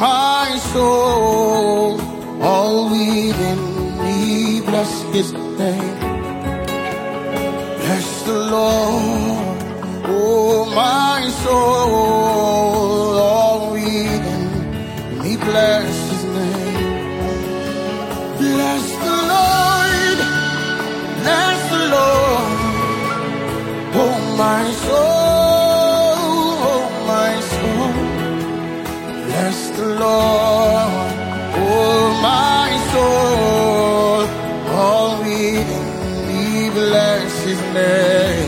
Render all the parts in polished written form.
my soul, all within me, bless his name. Bless the Lord, oh my soul, all within me, bless his name. Bless the Lord, bless the Lord, oh my soul, oh my soul. Bless the Lord, oh my soul, all within me, bless his name.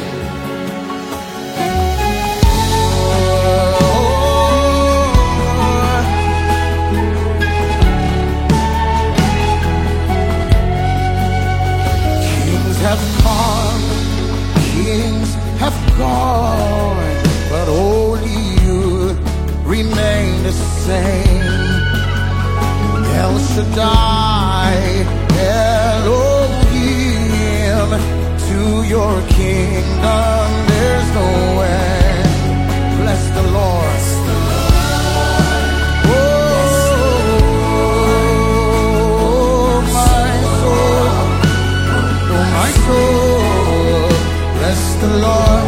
Kings have come, kings have gone, but only you remain the same. El Shaddai, Elohim, to your kingdom there's no end. Bless the Lord. Oh, my soul, oh my soul, bless the Lord.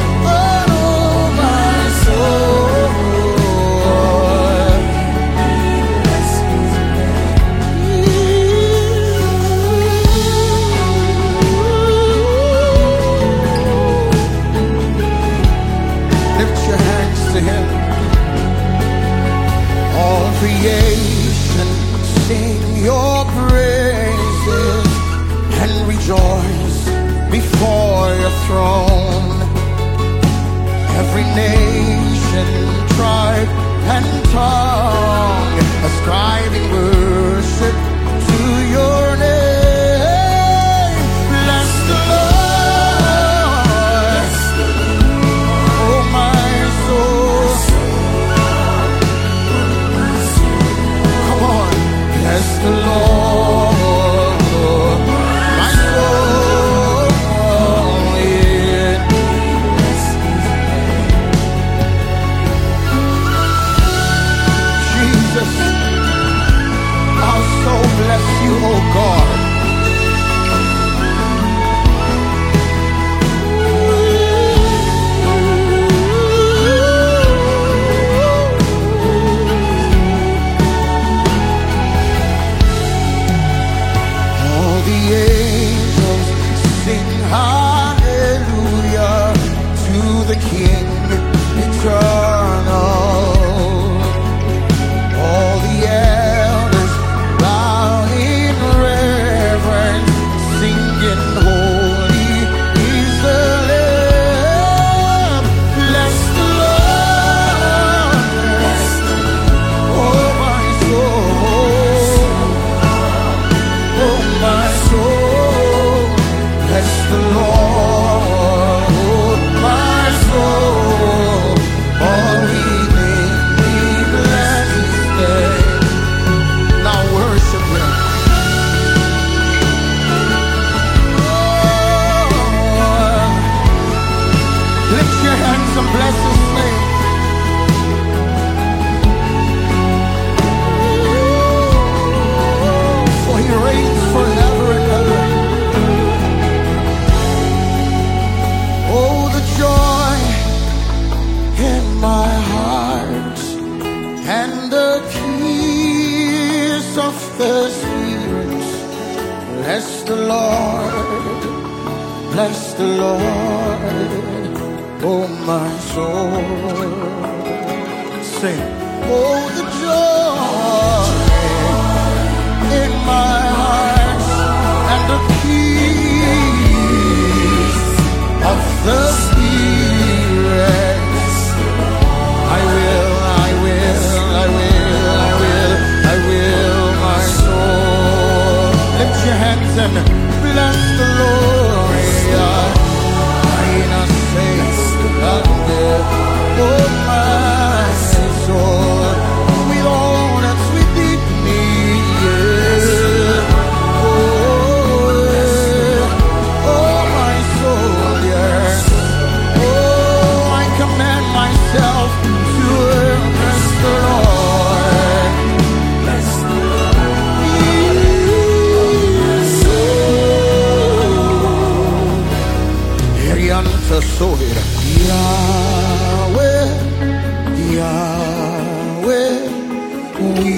Creation, sing your praises and rejoice before your throne. Every nation, tribe, and tongue ascribing worship to your name. Bless the Lord, oh my soul. Bless the Lord, my soul, yeah. Jesus, our soul bless you, oh God. Hallelujah to the King eternal. All the elders bow in reverence, singing holy is the Lamb. Bless the Lord, oh my soul, oh my soul. Bless the Lord, oh my soul, all within me, bless his name. Now worship him. Oh, lift your hands and bless his name. For he reigns forever and ever. My heart and the peace of the Spirit. Bless the Lord, bless the Lord, oh my soul. Sing, oh the joy in my heart and the peace of the Spirit. I will, my soul. Lift your hands and bless the Lord. Oh my soul, with all that's within me, yeah. Oh my soul, yes. Oh, I command myself to bless the Lord. We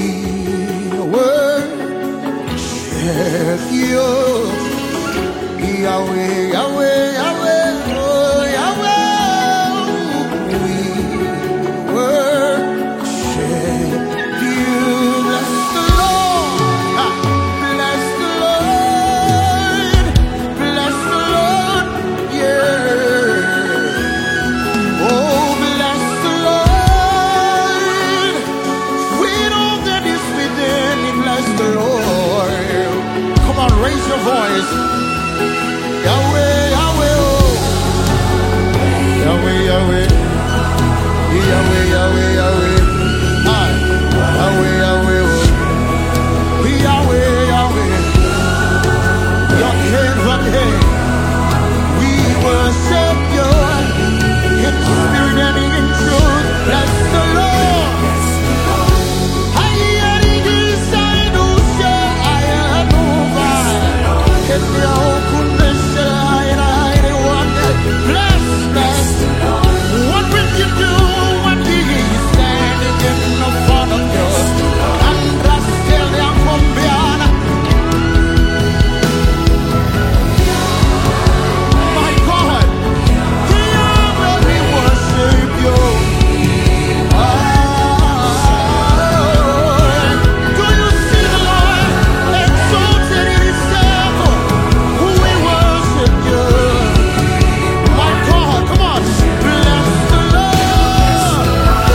worship you, Yahweh, Yahweh, Yahweh, oh Yahweh. We worship you. Bless the Lord, bless the Lord, bless the Lord, yeah. Oh, bless the Lord. With all that is within me, bless the Lord. Come on, raise your voice. Yahweh, Yahweh, oh. Yahweh, Yahweh. Yahweh, Yahweh, Yahweh. Ah, Yahweh, Yahweh, oh. Yahweh, Yahweh. Yahweh, Yahweh. We worship you in spirit and in truth. Bless the Lord. Bless, bless. What will you do when he is standing in the front of you? My God, Yahweh, we worship you. Do you see the Lord exalted in his temple? We worship you. My God, come on, bless the Lord.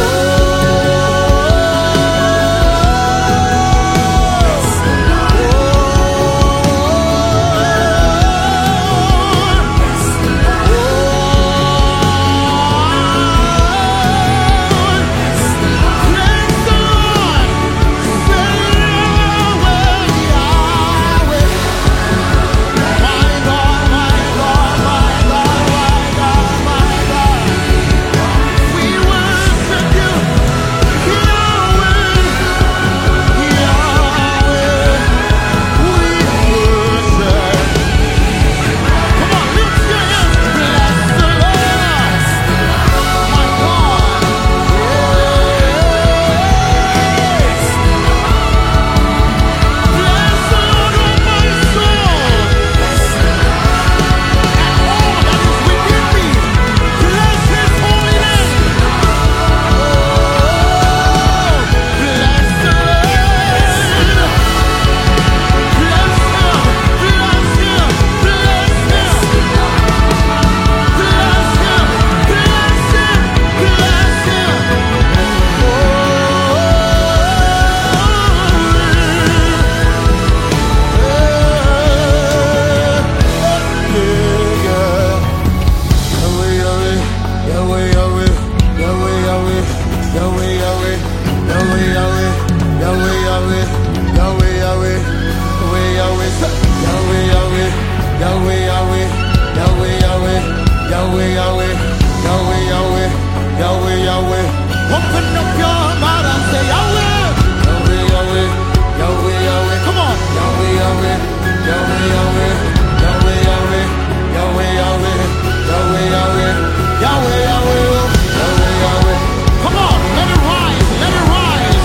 Open up your mouth and say Yahweh, Yahweh, Yahweh, Yahweh, Yahweh. Come on, Yahweh, Yahweh, Yahweh, Yahweh, Yahweh, Yahweh, Yahweh, Yahweh, Yahweh, Yahweh, Yahweh, Yahweh, Yahweh, Yahweh. Come on, let it rise, let it rise,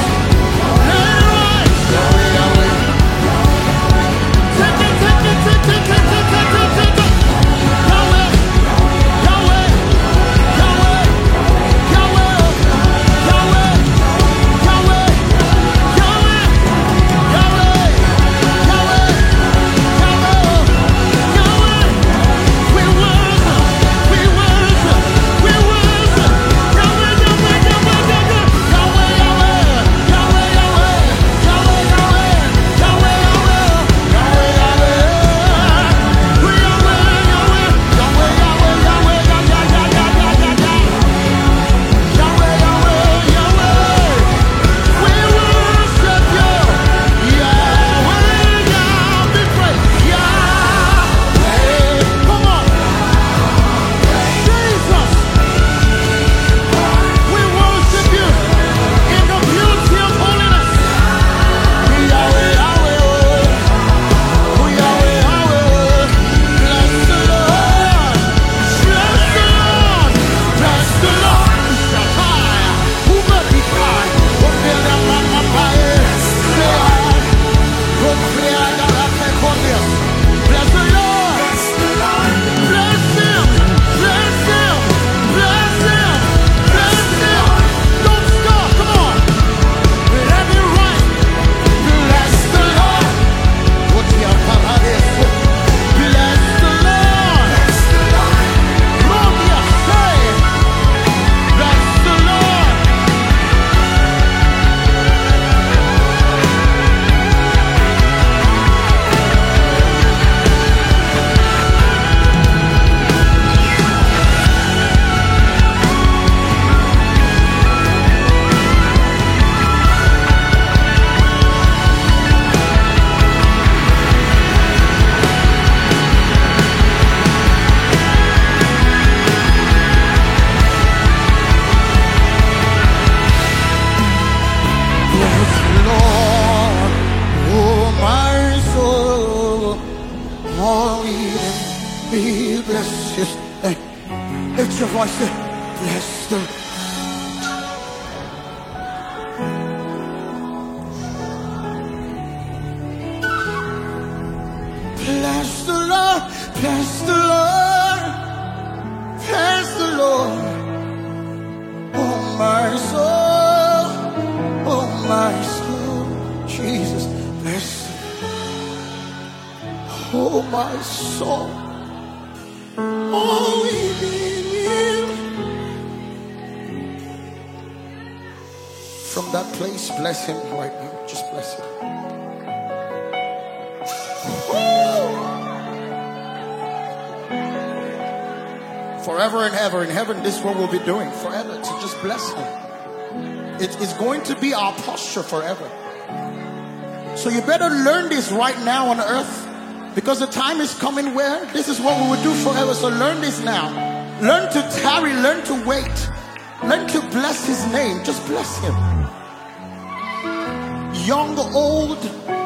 let it rise. Yahweh, Yahweh. Take it, take it, take it, take it, take it, take it. Yahweh, Yahweh, Yahweh, Yahweh, Yahweh. we bless His name. Lift your voice, say, bless the Lord. Bless the Lord, bless the Lord, bless the Lord. Oh my soul, oh my soul, Jesus, bless. Oh my soul, oh we need Him. From that place, bless Him right now. Just bless Him. Forever and ever in heaven, this is what we'll be doing forever, to just bless Him. It is going to be our posture forever. So you better learn this right now on earth, because the time is coming where this is what we will do forever. So learn this now. Learn to tarry, learn to wait, learn to bless His name. Just bless Him. Young, old,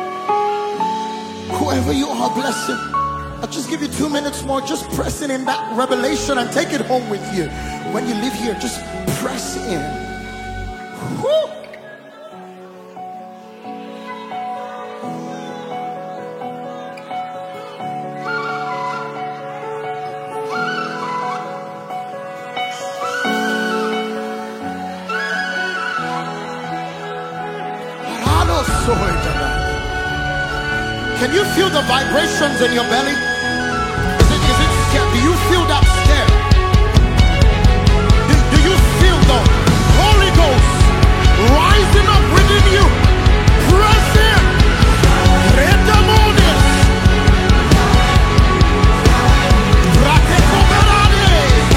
whoever you are, bless Him. I'll just give you 2 minutes more. Just press in that revelation and take it home with you. When you leave here, just press in. Woo! Can you feel the vibrations in your belly? Is it scared? Do you feel that scare? Do you feel the Holy Ghost rising up within you? Press in. Redamones. Rakekoberade.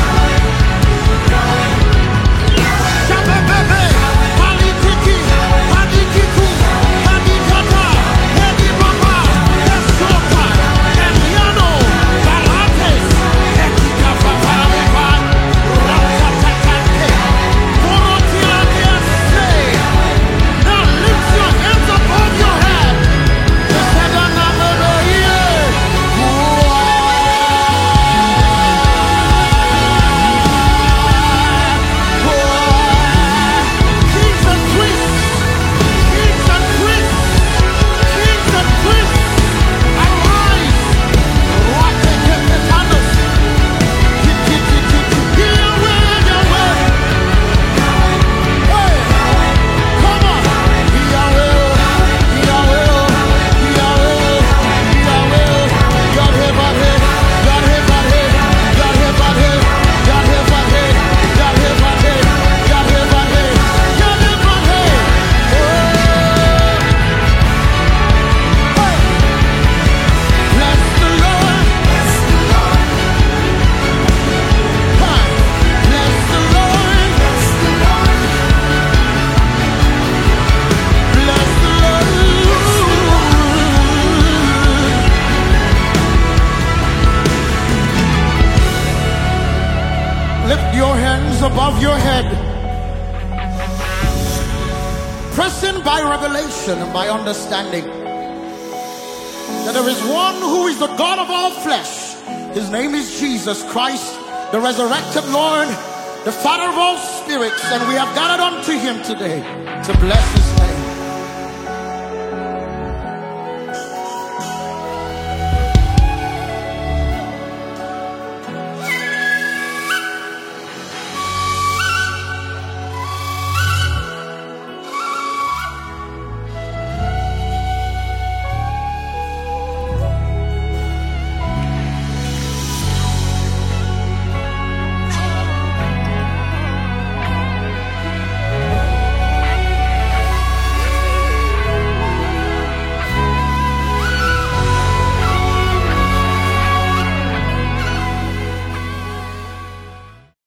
Shabebebe. Palitiki. Padikiku. Padikata. Hedibaba. Esota. Eliano. Barates. Ekikapapareba. Ratatake. Porotiakiase. Now lift your hands above your head. Kings and priests, kings and priests, kings and priests, arise! Come on! Lift your hands above your head. Press in by revelation and by understanding that there is one who is the God of all flesh. His name is Jesus Christ, the resurrected Lord, the Father of all spirits, and we have gathered unto Him today to bless His